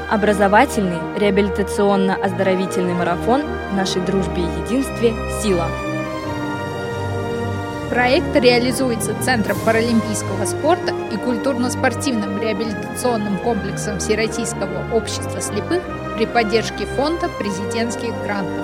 Образовательный, реабилитационно-оздоровительный марафон «В нашей дружбе и единстве. Сила». Проект реализуется Центром паралимпийского спорта и культурно-спортивным реабилитационным комплексом Всероссийского общества слепых при поддержке Фонда президентских грантов.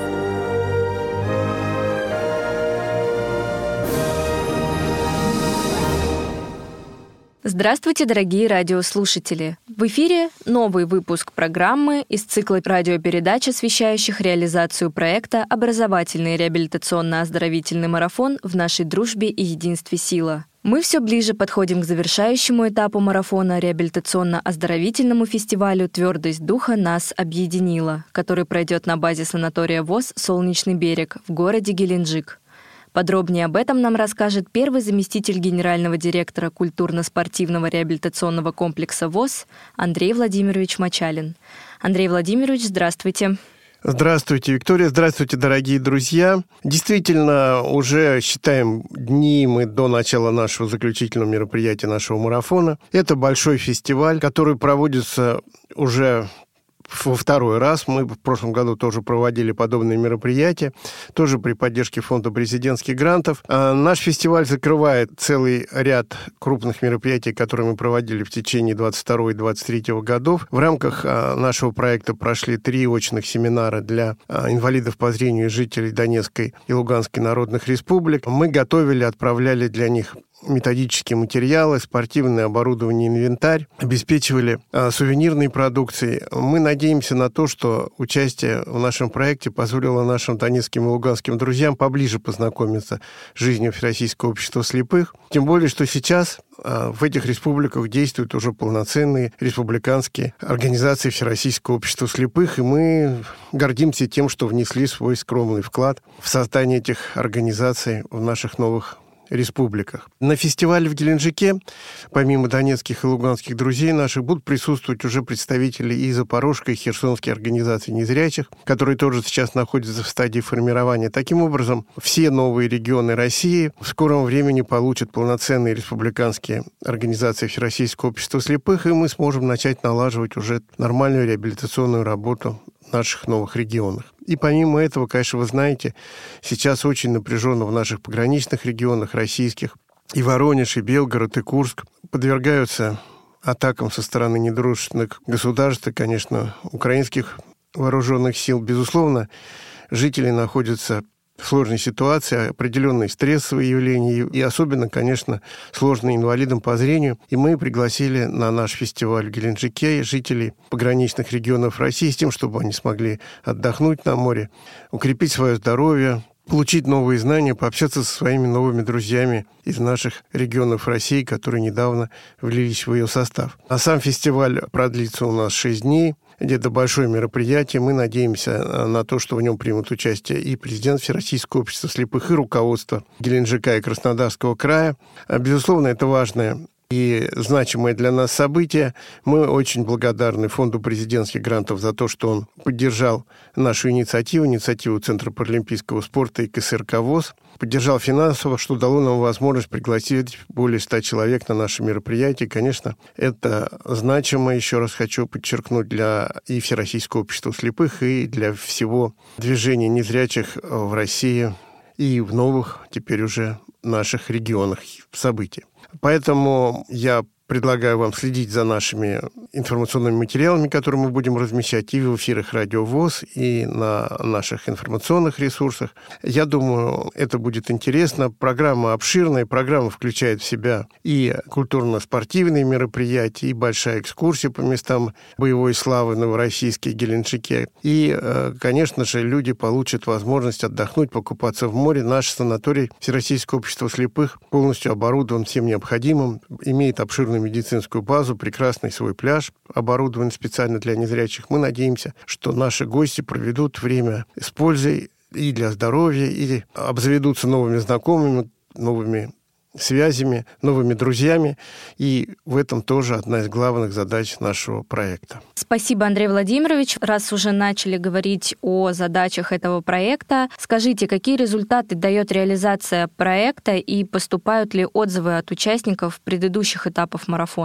Здравствуйте, дорогие радиослушатели! В эфире новый выпуск программы из цикла радиопередач, освещающих реализацию проекта «Образовательный реабилитационно-оздоровительный марафон в нашей дружбе и единстве сила». Мы все ближе подходим к завершающему этапу марафона реабилитационно-оздоровительному фестивалю «Твердость духа нас объединила», который пройдет на базе санатория ВОС «Солнечный берег» в городе Геленджик. Подробнее об этом нам расскажет первый заместитель генерального директора культурно-спортивного реабилитационного комплекса ВОС Андрей Владимирович Мочалин. Андрей Владимирович, здравствуйте. Здравствуйте, Виктория. Здравствуйте, дорогие друзья. Действительно, уже считаем дни мы до начала нашего заключительного мероприятия, нашего марафона. Это большой фестиваль, который проводится уже во второй раз. Мы в прошлом году тоже проводили подобные мероприятия, тоже при поддержке Фонда президентских грантов. Наш фестиваль закрывает целый ряд крупных мероприятий, которые мы проводили в течение 22 и 23 годов. В рамках нашего проекта прошли 3 очных семинара для инвалидов по зрению и жителей Донецкой и Луганской народных республик. Мы готовили, отправляли для них методические материалы, спортивное оборудование, инвентарь, обеспечивали сувенирной продукцией. Мы надеемся на то, что участие в нашем проекте позволило нашим донецким и луганским друзьям поближе познакомиться с жизнью Всероссийского общества слепых. Тем более, что сейчас в этих республиках действуют уже полноценные республиканские организации Всероссийского общества слепых, и мы гордимся тем, что внесли свой скромный вклад в создание этих организаций в наших новых республиках. На фестивале в Геленджике, помимо донецких и луганских друзей наших, будут присутствовать уже представители и Запорожской, и Херсонской организации незрячих, которые тоже сейчас находятся в стадии формирования. Таким образом, все новые регионы России в скором времени получат полноценные республиканские организации Всероссийского общества слепых, и мы сможем начать налаживать уже нормальную реабилитационную работу в наших новых регионах. И помимо этого, конечно, вы знаете, сейчас очень напряженно в наших пограничных регионах российских и Воронеж, и Белгород, и Курск подвергаются атакам со стороны недружественных государств и, конечно, украинских вооруженных сил. Безусловно, жители находятся в сложной ситуации, определенные стрессовые явления и особенно, конечно, сложно инвалидам по зрению. И мы пригласили на наш фестиваль в Геленджике жителей пограничных регионов России с тем, чтобы они смогли отдохнуть на море, укрепить свое здоровье, получить новые знания, пообщаться со своими новыми друзьями из наших регионов России, которые недавно влились в ее состав. А сам фестиваль продлится у нас 6 дней. Это большое мероприятие. Мы надеемся на то, что в нем примут участие и президент Всероссийского общества слепых, и руководство Геленджика и Краснодарского края. Безусловно, это важное и значимое для нас событие. Мы очень благодарны Фонду президентских грантов за то, что он поддержал нашу инициативу Центра паралимпийского спорта и КСРК ВОС, поддержал финансово, что дало нам возможность пригласить более 100 человек на наше мероприятие. Конечно, это значимо, еще раз хочу подчеркнуть, для и Всероссийского общества слепых, и для всего движения незрячих в России и в новых, теперь уже наших регионах событий. Поэтому я предлагаю вам следить за нашими информационными материалами, которые мы будем размещать и в эфирах Радио ВОС, и на наших информационных ресурсах. Я думаю, это будет интересно. Программа обширная, программа включает в себя и культурно-спортивные мероприятия, и большая экскурсия по местам боевой славы Новороссийске и Геленджике. И, конечно же, люди получат возможность отдохнуть, покупаться в море. Наш санаторий Всероссийского общества слепых полностью оборудован всем необходимым, имеет обширную медицинскую базу, прекрасный свой пляж, оборудован специально для незрячих. Мы надеемся, что наши гости проведут время с пользой и для здоровья, и обзаведутся новыми знакомыми, новыми связями, новыми друзьями. И в этом тоже одна из главных задач нашего проекта. Спасибо, Андрей Владимирович. Раз уже начали говорить о задачах этого проекта, скажите, какие результаты дает реализация проекта и поступают ли отзывы от участников предыдущих этапов марафона?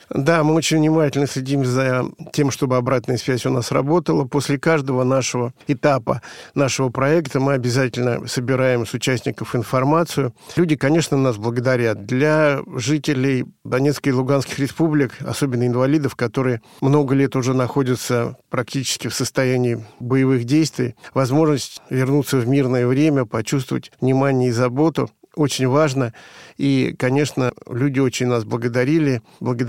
Да, мы очень внимательно следим за тем, чтобы обратная связь у нас работала. После каждого нашего этапа нашего проекта мы обязательно собираем с участников информацию. Люди, конечно, нас благодарят. Для жителей Донецкой и Луганских республик, особенно инвалидов, которые много лет уже находятся практически в состоянии боевых действий, возможность вернуться в мирное время, почувствовать внимание и заботу очень важно. И, конечно, люди очень нас благодарили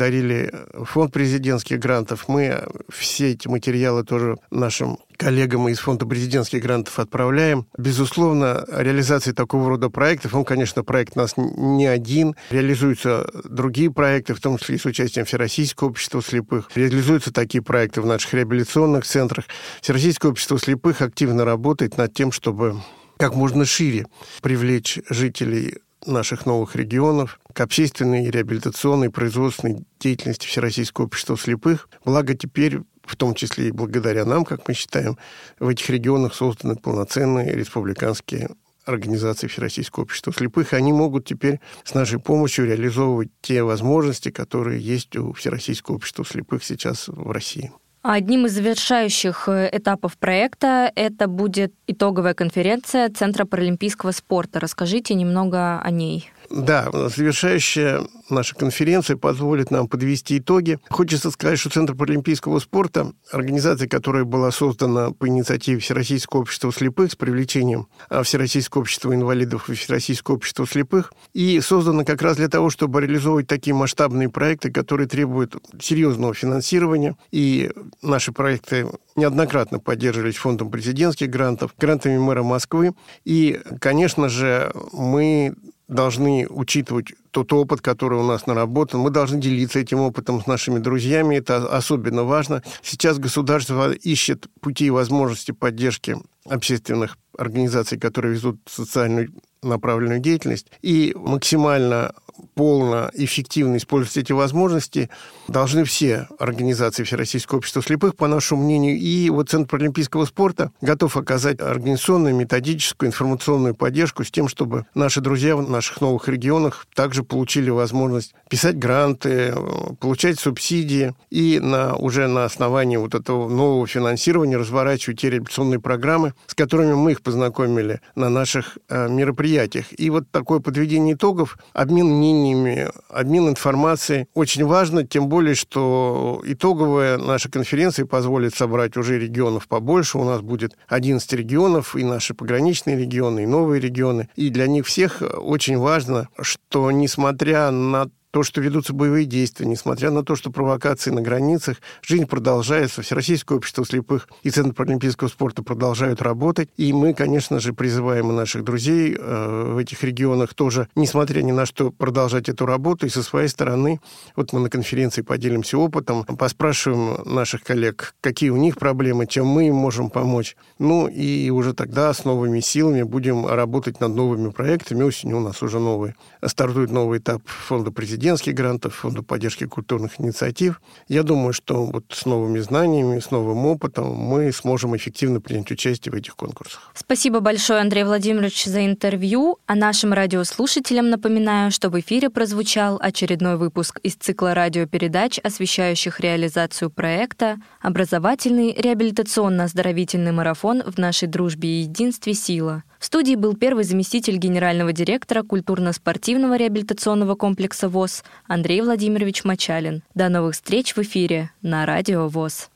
фонд президентских грантов. Мы все эти материалы тоже нашим коллегам из фонда президентских грантов отправляем. Безусловно, реализация такого рода проектов, конечно, проект у нас не один, реализуются другие проекты, в том числе и с участием Всероссийского общества слепых. Реализуются такие проекты в наших реабилитационных центрах. Всероссийское общество слепых активно работает над тем, чтобы как можно шире привлечь жителей наших новых регионов к общественной, реабилитационной, производственной деятельности Всероссийского общества слепых. Благо теперь, в том числе и благодаря нам, как мы считаем, в этих регионах созданы полноценные республиканские организации Всероссийского общества слепых. Они могут теперь с нашей помощью реализовывать те возможности, которые есть у Всероссийского общества слепых сейчас в России. Одним из завершающих этапов проекта это будет итоговая конференция Центра паралимпийского спорта. Расскажите немного о ней. Да, завершающая наша конференция позволит нам подвести итоги. Хочется сказать, что Центр паралимпийского спорта, организация, которая была создана по инициативе Всероссийского общества слепых с привлечением Всероссийского общества инвалидов и Всероссийского общества слепых, и создана как раз для того, чтобы реализовывать такие масштабные проекты, которые требуют серьезного финансирования. И наши проекты неоднократно поддерживались фондом президентских грантов, грантами мэра Москвы. И, конечно же, мы должны учитывать тот опыт, который у нас наработан. Мы должны делиться этим опытом с нашими друзьями. Это особенно важно. Сейчас государство ищет пути и возможности поддержки общественных организаций, которые ведут социальную направленную деятельность, и максимально полно, эффективно использовать эти возможности должны все организации Всероссийского общества слепых, по нашему мнению. И вот Центр паралимпийского спорта готов оказать организационную, методическую, информационную поддержку с тем, чтобы наши друзья в наших новых регионах также получили возможность писать гранты, получать субсидии и уже на основании вот этого нового финансирования разворачивать те реабилитационные программы, с которыми мы их познакомили на наших мероприятиях. И вот такое подведение итогов, обмен мнениями, обмен информацией очень важно, тем более, что итоговая наша конференция позволит собрать уже регионов побольше. У нас будет 11 регионов, и наши пограничные регионы, и новые регионы. И для них всех очень важно, что несмотря на то, что ведутся боевые действия, несмотря на то, что провокации на границах, жизнь продолжается. Всероссийское общество слепых и Центр паралимпийского спорта продолжают работать. И мы, конечно же, призываем и наших друзей в этих регионах тоже, несмотря ни на что, продолжать эту работу. И со своей стороны, вот мы на конференции поделимся опытом, поспрашиваем наших коллег, какие у них проблемы, чем мы им можем помочь. Ну и уже тогда с новыми силами будем работать над новыми проектами. Осенью у нас уже стартует новый этап фонда президентских грантов, фонда поддержки культурных инициатив. Я думаю, что вот с новыми знаниями, с новым опытом мы сможем эффективно принять участие в этих конкурсах. Спасибо большое, Андрей Владимирович, за интервью. А нашим радиослушателям напоминаю, что в эфире прозвучал очередной выпуск из цикла радиопередач, освещающих реализацию проекта «Образовательный реабилитационно-оздоровительный марафон в нашей дружбе и единстве сила». В студии был первый заместитель генерального директора культурно-спортивного реабилитационного комплекса ВОС Андрей Владимирович Мочалин. До новых встреч в эфире на Радио ВОС.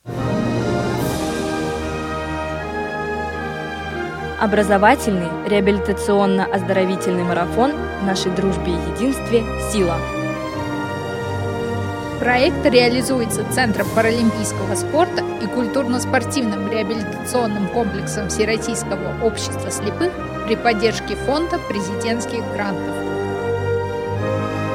Образовательный реабилитационно-оздоровительный марафон в нашей дружбе и единстве «Сила». Проект реализуется Центром паралимпийского спорта и культурно-спортивным реабилитационным комплексом Всероссийского общества слепых при поддержке фонда президентских грантов.